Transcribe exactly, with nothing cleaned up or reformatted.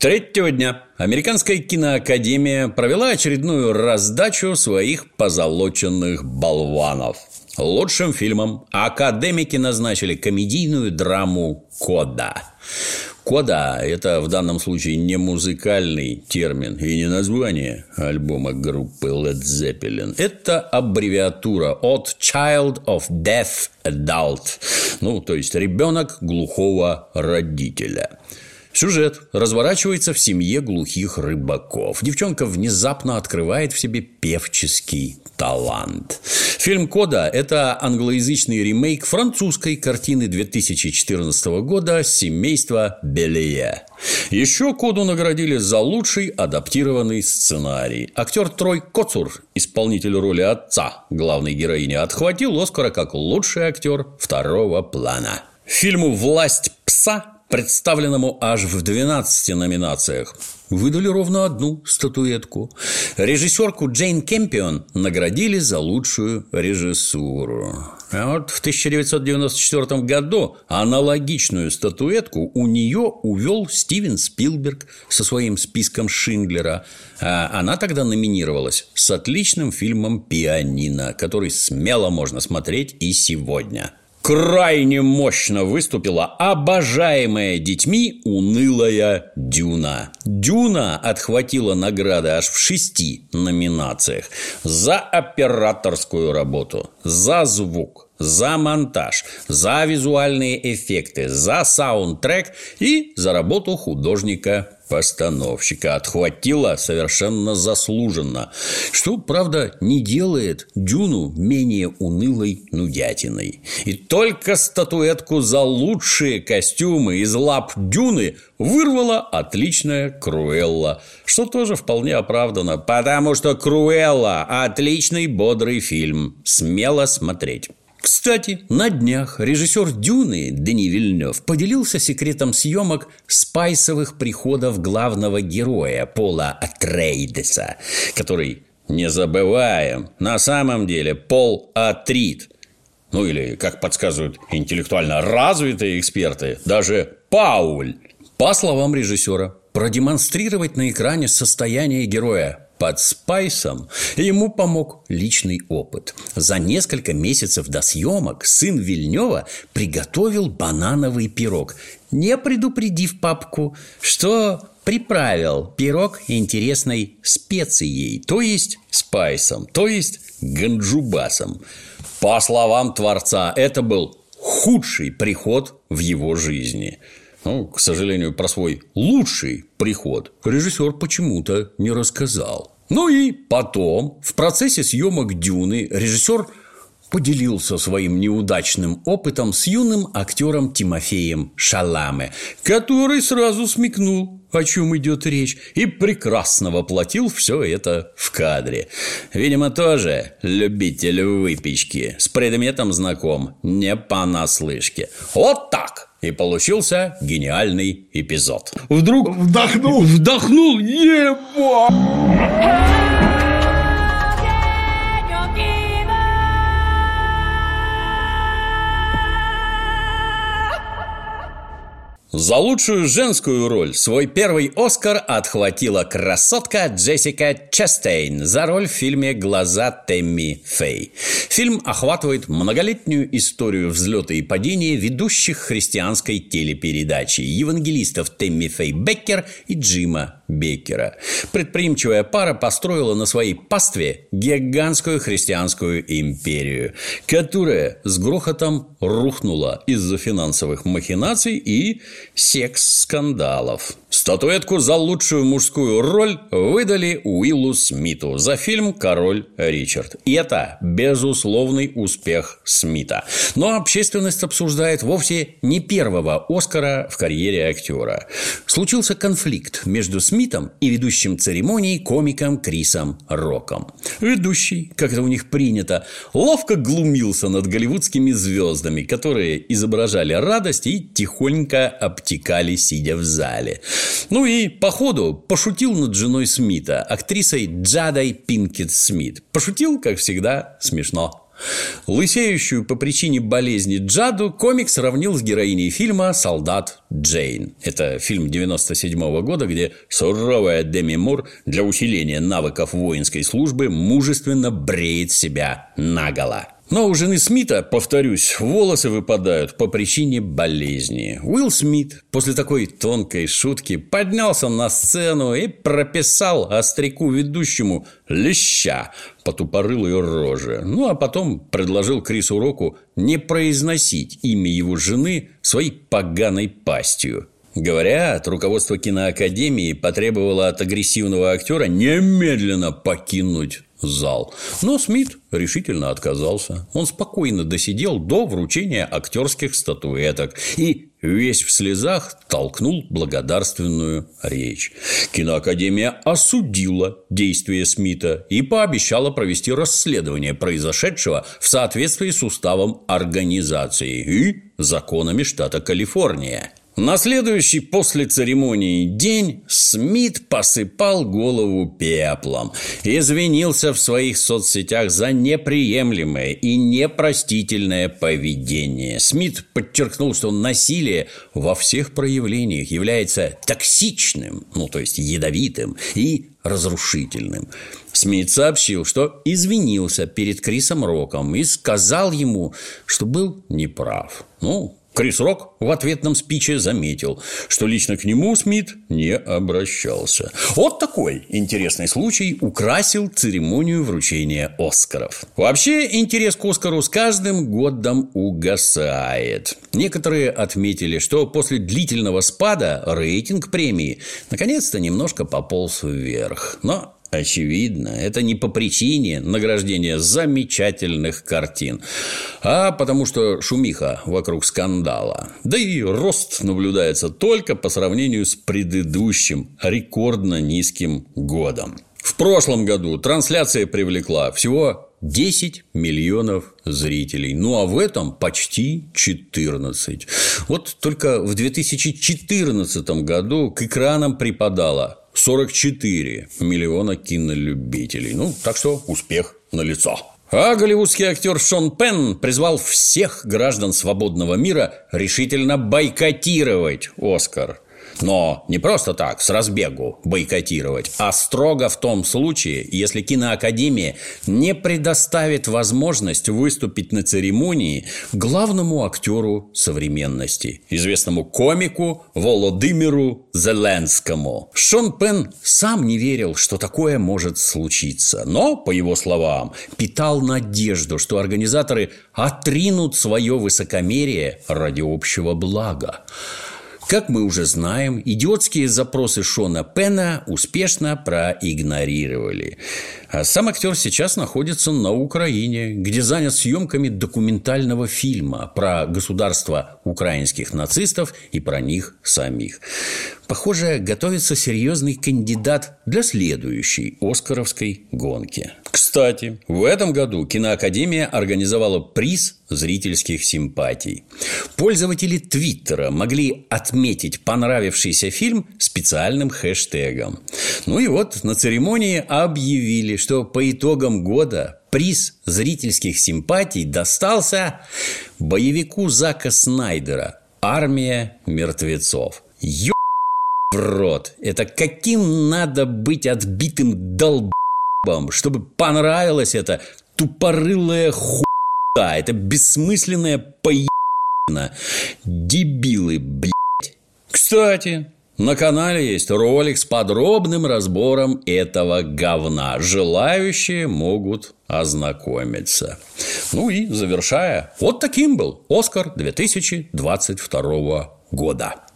Третьего дня Американская киноакадемия провела очередную раздачу своих позолоченных болванов. Лучшим фильмом академики назначили комедийную драму «Кода». «Кода» – это в данном случае не музыкальный термин и не название альбома группы Led Zeppelin. Это аббревиатура от Child of Deaf Adult, ну, то есть ребенок глухого родителя. Сюжет разворачивается в семье глухих рыбаков. Девчонка внезапно открывает в себе певческий талант. Фильм «Кода» – это англоязычный ремейк французской картины две тысячи четырнадцатого года «Семейство Беллье». Еще «Коду» наградили за лучший адаптированный сценарий. Актер Трой Коцур, исполнитель роли отца главной героини, отхватил Оскара как лучший актер второго плана. Фильму «Власть пса», представленному аж в двенадцати номинациях, выдали ровно одну статуэтку. Режиссерку Джейн Кэмпион наградили за лучшую режиссуру. А вот в тысяча девятьсот девяносто четвёртом году аналогичную статуэтку у нее увел Стивен Спилберг со своим списком Шиндлера. А она тогда номинировалась с отличным фильмом «Пианино», который смело можно смотреть и сегодня. Крайне мощно выступила обожаемая детьми унылая «Дюна». «Дюна» отхватила награды аж в шести номинациях: за операторскую работу, за звук, за монтаж, за визуальные эффекты, за саундтрек и за работу художника-постановщика. Отхватила совершенно заслуженно, что, правда, не делает «Дюну» менее унылой нудятиной. И только статуэтку за лучшие костюмы из лап «Дюны» вырвала отличная «Круэлла», что тоже вполне оправдано, потому что «Круэлла» – отличный бодрый фильм, смело смотреть. Кстати, на днях режиссер «Дюны» Дени Вильнёв поделился секретом съемок спайсовых приходов главного героя Пола Атрейдеса, который, не забываем, на самом деле Пол Атрид. Ну или, как подсказывают интеллектуально развитые эксперты, даже Пауль. По словам режиссера, продемонстрировать на экране состояние героя под спайсом ему помог личный опыт. За несколько месяцев до съемок сын Вильнёва приготовил банановый пирог, не предупредив папку, что приправил пирог интересной специей, то есть спайсом, то есть ганджубасом. По словам творца, это был худший приход в его жизни. Ну, к сожалению, про свой лучший приход режиссер почему-то не рассказал. Ну и потом, в процессе съемок «Дюны», режиссер поделился своим неудачным опытом с юным актером Тимофеем Шаламе, который сразу смекнул, о чем идет речь, и прекрасно воплотил все это в кадре. Видимо, тоже любитель выпечки, с предметом знаком не понаслышке. Вот так и получился гениальный эпизод. Вдруг вдохнул, вдохнул, еба! За лучшую женскую роль свой первый «Оскар» отхватила красотка Джессика Честейн за роль в фильме «Глаза Тэмми Фэй». Фильм охватывает многолетнюю историю взлета и падения ведущих христианской телепередачи евангелистов Тэмми Фэй Беккер и Джима Беккера. Предприимчивая пара построила на своей пастве гигантскую христианскую империю, которая с грохотом рухнула из-за финансовых махинаций и секс-скандалов. Статуэтку за лучшую мужскую роль выдали Уиллу Смиту за фильм «Король Ричард». И это безусловный успех Смита. Но общественность обсуждает вовсе не первого «Оскара» в карьере актера. Случился конфликт между Смитом и ведущим церемонии комиком Крисом Роком. Ведущий, как это у них принято, ловко глумился над голливудскими звездами, которые изображали радость и тихонько обтекали, сидя в зале. Ну и, по ходу, пошутил над женой Смита, актрисой Джадой Пинкет Смит. Пошутил, как всегда, смешно. Лысеющую по причине болезни Джаду комик сравнил с героиней фильма «Солдат Джейн». Это фильм девяносто седьмого года, где суровая Деми Мур для усиления навыков воинской службы мужественно бреет себя наголо. Но у жены Смита, повторюсь, волосы выпадают по причине болезни. Уилл Смит после такой тонкой шутки поднялся на сцену и прописал остряку-ведущему леща по тупорылой роже. Ну, а потом предложил Крису Року не произносить имя его жены своей поганой пастью. Говорят, руководство киноакадемии потребовало от агрессивного актера немедленно покинуть зал. Но Смит решительно отказался. Он спокойно досидел до вручения актерских статуэток и весь в слезах толкнул благодарственную речь. Киноакадемия осудила действия Смита и пообещала провести расследование произошедшего в соответствии с уставом организации и законами штата Калифорния. На следующий после церемонии день Смит посыпал голову пеплом, извинился в своих соцсетях за неприемлемое и непростительное поведение. Смит подчеркнул, что насилие во всех проявлениях является токсичным, ну то есть ядовитым и разрушительным. Смит сообщил, что извинился перед Крисом Роком и сказал ему, что был неправ. Ну, Крис Рок в ответном спиче заметил, что лично к нему Смит не обращался. Вот такой интересный случай украсил церемонию вручения Оскаров. Вообще, интерес к Оскару с каждым годом угасает. Некоторые отметили, что после длительного спада рейтинг премии наконец-то немножко пополз вверх. Но очевидно, это не по причине награждения замечательных картин, а потому что шумиха вокруг скандала. Да и рост наблюдается только по сравнению с предыдущим рекордно низким годом. В прошлом году трансляция привлекла всего десять миллионов зрителей. Ну, а в этом почти четырнадцать. Вот только в две тысячи четырнадцатом году к экранам припадало сорок четыре миллиона кинолюбителей. Ну, так что успех налицо. А голливудский актер Шон Пенн призвал всех граждан свободного мира решительно бойкотировать «Оскар». Но не просто так, с разбегу бойкотировать, а строго в том случае, если киноакадемия не предоставит возможность выступить на церемонии главному актеру современности, известному комику Володимиру Зеленскому. Шон Пенн сам не верил, что такое может случиться, но, по его словам, питал надежду, что организаторы отринут свое высокомерие ради общего блага. Как мы уже знаем, идиотские запросы Шона Пенна успешно проигнорировали. А сам актер сейчас находится на Украине, где занят съемками документального фильма про государство украинских нацистов и про них самих. Похоже, готовится серьезный кандидат для следующей оскаровской гонки. Кстати, в этом году киноакадемия организовала приз зрительских симпатий. Пользователи Твиттера могли отметить понравившийся фильм специальным хэштегом. Ну и вот на церемонии объявили, что по итогам года приз зрительских симпатий достался боевику Зака Снайдера «Армия мертвецов». Ё... в рот. Это каким надо быть отбитым долб***ом, чтобы понравилась эта тупорылая хуйня, это бессмысленная поебина. Дебилы, блядь. Кстати, на канале есть ролик с подробным разбором этого говна. Желающие могут ознакомиться. Ну и завершая, вот таким был Оскар две тысячи двадцать второго года.